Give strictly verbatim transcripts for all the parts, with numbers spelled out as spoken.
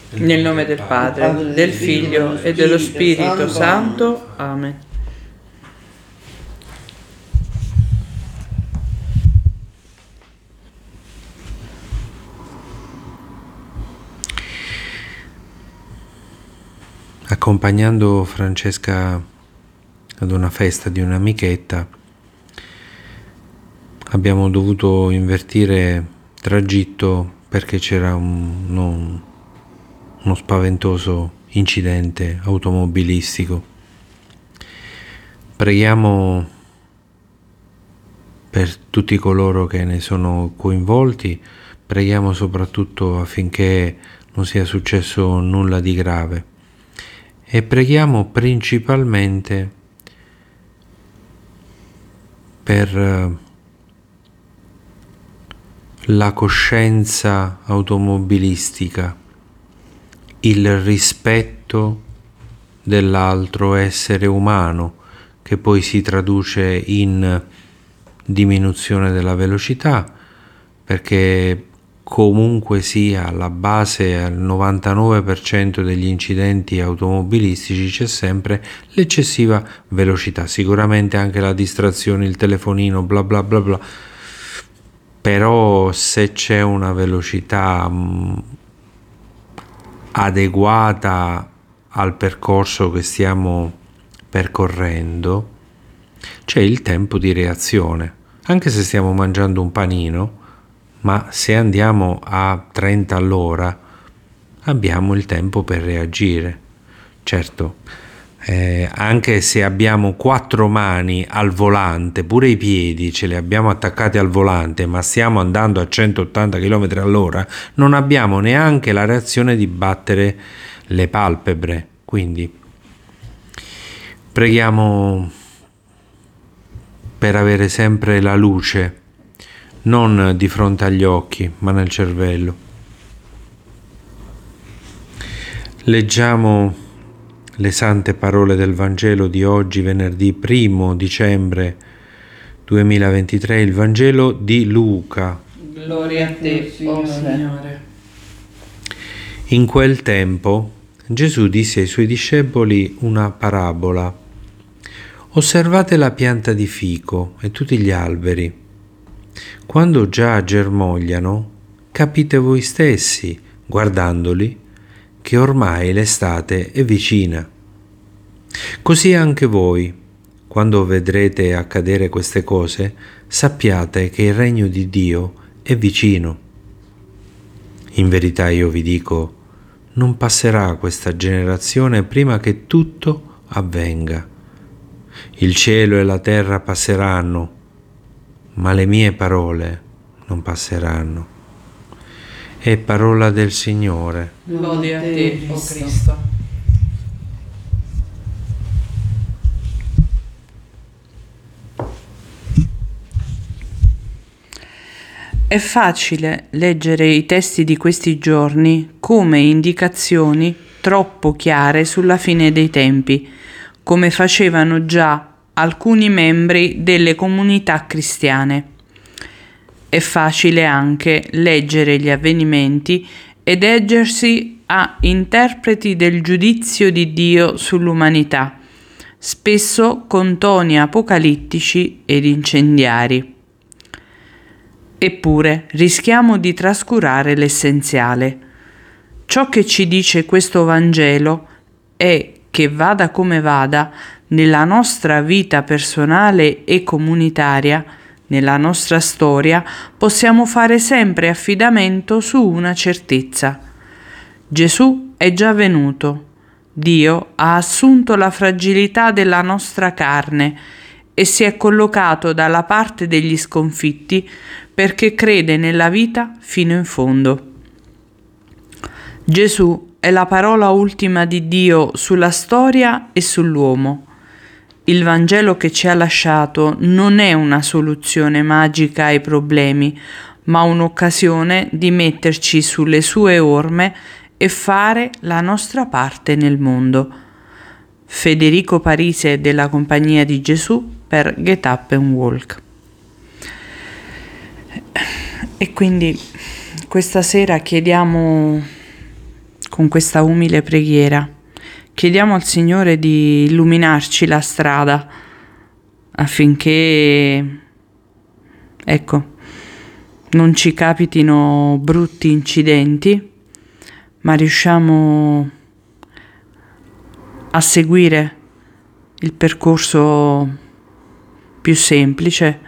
Nel nome del Padre, del Figlio e dello Spirito Santo. Amen. Accompagnando Francesca ad una festa di un'amichetta, abbiamo dovuto invertire tragitto perché c'era un, un, uno spaventoso incidente automobilistico. Preghiamo per tutti coloro che ne sono coinvolti, preghiamo soprattutto affinché non sia successo nulla di grave e preghiamo principalmente per la coscienza automobilistica, il rispetto dell'altro essere umano, che poi si traduce in diminuzione della velocità, perché comunque sia alla base, al novantanove per cento degli incidenti automobilistici c'è sempre l'eccessiva velocità, sicuramente anche la distrazione, il telefonino, bla bla bla bla. Però se c'è una velocità mh, adeguata al percorso che stiamo percorrendo, c'è il tempo di reazione. Anche se stiamo mangiando un panino, ma se andiamo a trenta all'ora, abbiamo il tempo per reagire. Certo, Eh, anche se abbiamo quattro mani al volante, pure i piedi ce li abbiamo attaccati al volante, ma stiamo andando a centottanta chilometri all'ora, non abbiamo neanche la reazione di battere le palpebre. Quindi preghiamo per avere sempre la luce, non di fronte agli occhi, ma nel cervello. Leggiamo le sante parole del Vangelo di oggi, venerdì primo dicembre duemilaventitré, il Vangelo di Luca. Gloria a te, oh Signore. In quel tempo Gesù disse ai suoi discepoli una parabola. Osservate la pianta di fico e tutti gli alberi. Quando già germogliano, capite voi stessi, guardandoli, che ormai l'estate è vicina. Così anche voi, quando vedrete accadere queste cose, sappiate che il regno di Dio è vicino. In verità io vi dico, non passerà questa generazione prima che tutto avvenga. Il cielo e la terra passeranno, ma le mie parole non passeranno. È parola del Signore. Lode a te, o Cristo. È facile leggere i testi di questi giorni come indicazioni troppo chiare sulla fine dei tempi, come facevano già alcuni membri delle comunità cristiane. È facile anche leggere gli avvenimenti ed ergersi a interpreti del giudizio di Dio sull'umanità, spesso con toni apocalittici ed incendiari. Eppure rischiamo di trascurare l'essenziale. Ciò che ci dice questo Vangelo è che vada come vada, nella nostra vita personale e comunitaria, nella nostra storia, possiamo fare sempre affidamento su una certezza. Gesù è già venuto. Dio ha assunto la fragilità della nostra carne e si è collocato dalla parte degli sconfitti perché crede nella vita fino in fondo. Gesù è la parola ultima di Dio sulla storia e sull'uomo. Il Vangelo che ci ha lasciato non è una soluzione magica ai problemi, ma un'occasione di metterci sulle sue orme e fare la nostra parte nel mondo. Federico Parise della Compagnia di Gesù per Get Up and Walk. E quindi questa sera chiediamo con questa umile preghiera. Chiediamo al Signore di illuminarci la strada affinché, ecco, non ci capitino brutti incidenti, ma riusciamo a seguire il percorso più semplice,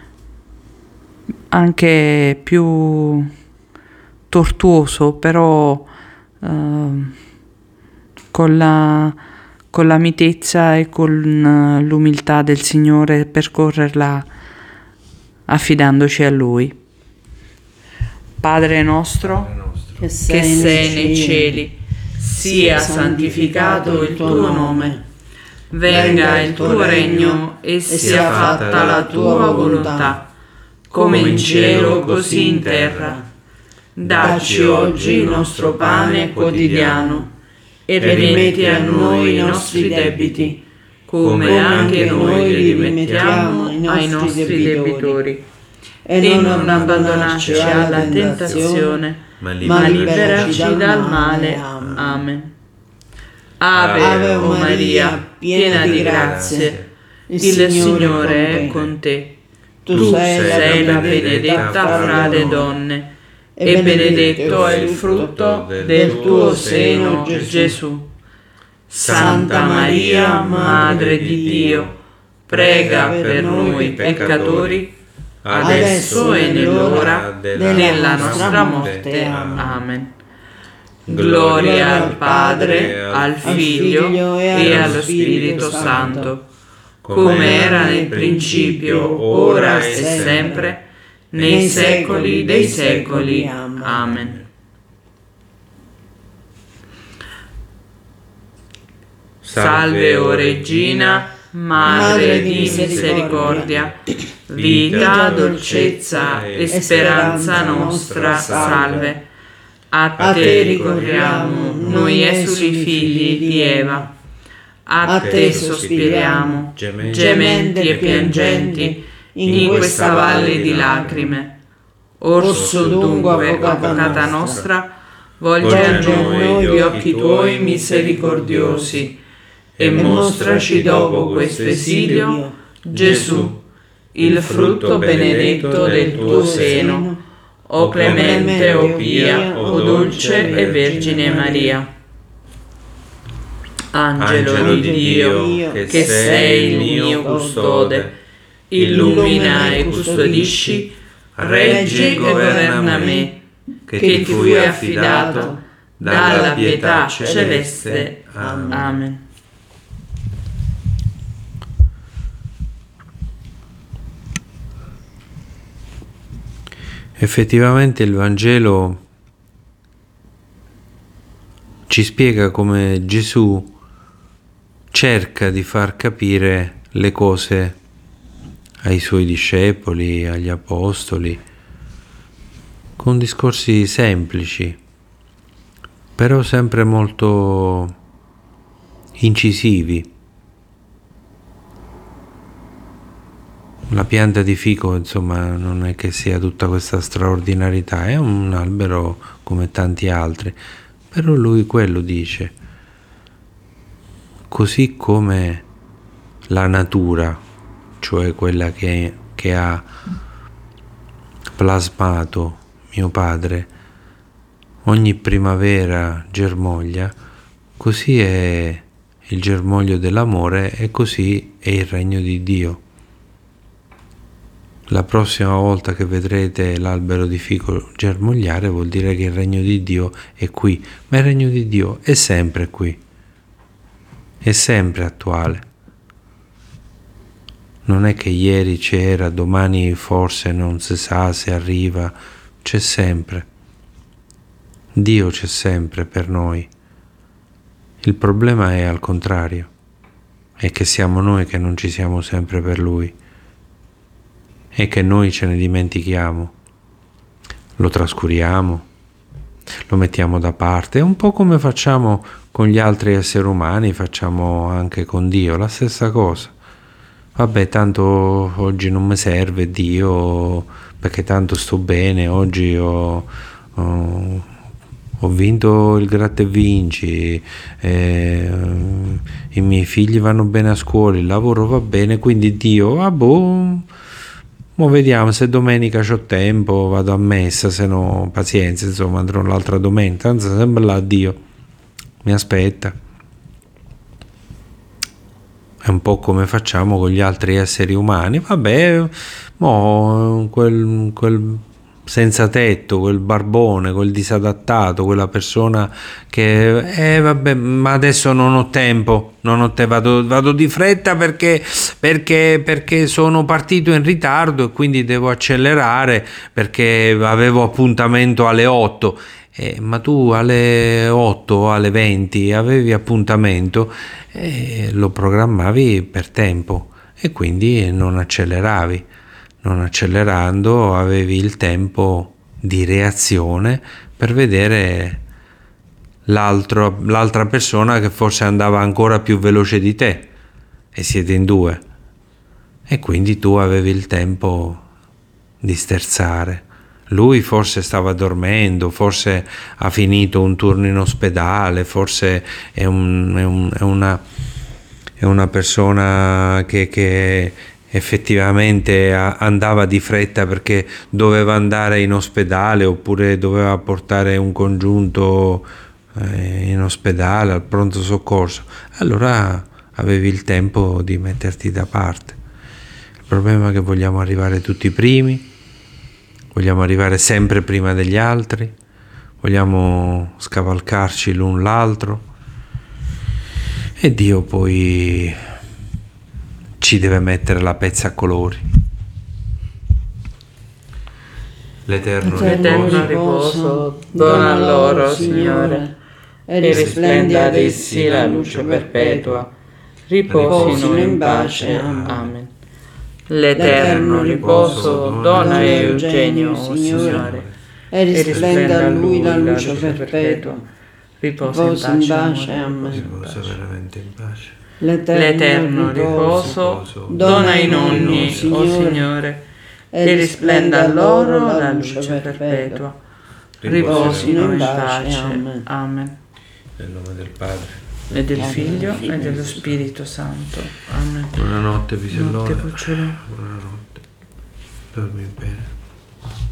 anche più tortuoso, però eh, con la, con la mitezza e con l'umiltà del Signore, percorrerla affidandoci a Lui. Padre nostro, che che sei nei cieli, sia santificato il tuo nome, venga il tuo regno e sia fatta la tua volontà, come in cielo così in terra. Dacci oggi il nostro pane quotidiano e rimetti a noi i nostri debiti, come anche noi li rimettiamo ai nostri debitori. E non abbandonarci alla tentazione, ma liberaci dal male. Amen. Ave o Maria, piena di grazie, il Signore è con te. Tu sei la benedetta fra le donne, e benedetto è il frutto del tuo seno, Gesù. Santa Maria, Madre di Dio, prega per noi peccatori, adesso e nell'ora della nostra morte. Amen. Gloria al Padre, al Figlio e allo Spirito Santo, come era nel principio, ora e sempre, nei secoli dei secoli. Amen. Salve, o Regina, Madre di misericordia, vita, dolcezza e speranza nostra, salve. A te ricorriamo, noi esuli figli di Eva. A te sospiriamo, gementi e piangenti, in questa valle di lacrime. Orso dunque, avvocata nostra, volge a noi gli occhi tuoi misericordiosi e mostraci dopo questo esilio Gesù, il frutto benedetto del tuo seno, o clemente, o pia, o dolce e Vergine Maria. Angelo di Dio, che sei il mio custode, illumina e custodisci, reggi e governa me, che ti fui affidato dalla pietà celeste. Amen. Effettivamente il Vangelo ci spiega come Gesù cerca di far capire le cose ai suoi discepoli, agli apostoli, con discorsi semplici, però sempre molto incisivi. La pianta di fico, insomma, non è che sia tutta questa straordinarietà, è un albero come tanti altri, però lui quello dice. Così come la natura, cioè quella che, che ha plasmato mio padre, ogni primavera germoglia, così è il germoglio dell'amore e così è il regno di Dio. La prossima volta che vedrete l'albero di fico germogliare vuol dire che il regno di Dio è qui, ma il regno di Dio è sempre qui, è sempre attuale. Non è che ieri c'era, domani forse non si sa se arriva, c'è sempre. Dio c'è sempre per noi. Il problema è al contrario, è che siamo noi che non ci siamo sempre per Lui. E che noi ce ne dimentichiamo, lo trascuriamo, lo mettiamo da parte, è un po' come facciamo con gli altri esseri umani, facciamo anche con Dio, la stessa cosa. Vabbè, tanto oggi non mi serve Dio, perché tanto sto bene, oggi ho, ho, ho vinto il gratta e vinci, eh, i miei figli vanno bene a scuola, il lavoro va bene, quindi Dio, ah boh, mo vediamo se domenica c'ho tempo, vado a messa, se no pazienza, insomma andrò l'altra domenica, tanto sempre là Dio mi aspetta. È un po' come facciamo con gli altri esseri umani, vabbè, mo quel, quel senza tetto, quel barbone, quel disadattato, quella persona che, eh vabbè, ma adesso non ho tempo, non ho te, vado, vado di fretta perché, perché, perché sono partito in ritardo e quindi devo accelerare perché avevo appuntamento alle otto. Eh, ma tu alle otto o alle venti avevi appuntamento e lo programmavi per tempo e quindi non acceleravi. Non accelerando avevi il tempo di reazione per vedere l'altro, l'altra persona che forse andava ancora più veloce di te e siete in due e quindi tu avevi il tempo di sterzare. Lui forse stava dormendo, forse ha finito un turno in ospedale, forse è, un, è, un, è, una, è una persona che, che effettivamente andava di fretta perché doveva andare in ospedale oppure doveva portare un congiunto in ospedale, al pronto soccorso. Allora avevi il tempo di metterti da parte. Il problema è che vogliamo arrivare tutti primi. Vogliamo arrivare sempre prima degli altri, vogliamo scavalcarci l'un l'altro e Dio poi ci deve mettere la pezza a colori. L'eterno, L'eterno riposo dona loro, Signore, e risplenda ad essi la luce perpetua. Riposino in pace. Amen. L'eterno riposo dona a Eugenio, o Signore, e risplenda a lui la luce perpetua. Riposa in pace. Amen. Riposa veramente in pace. L'eterno riposo dona ai nonni, o Signore, e risplenda a loro la luce perpetua. Riposino in pace. Amen. Nel nome del Padre e del Figlio e dello Spirito Santo. Amen. Buonanotte, Pisellone. Buonanotte, cucciolo. Buonanotte. Dormi bene.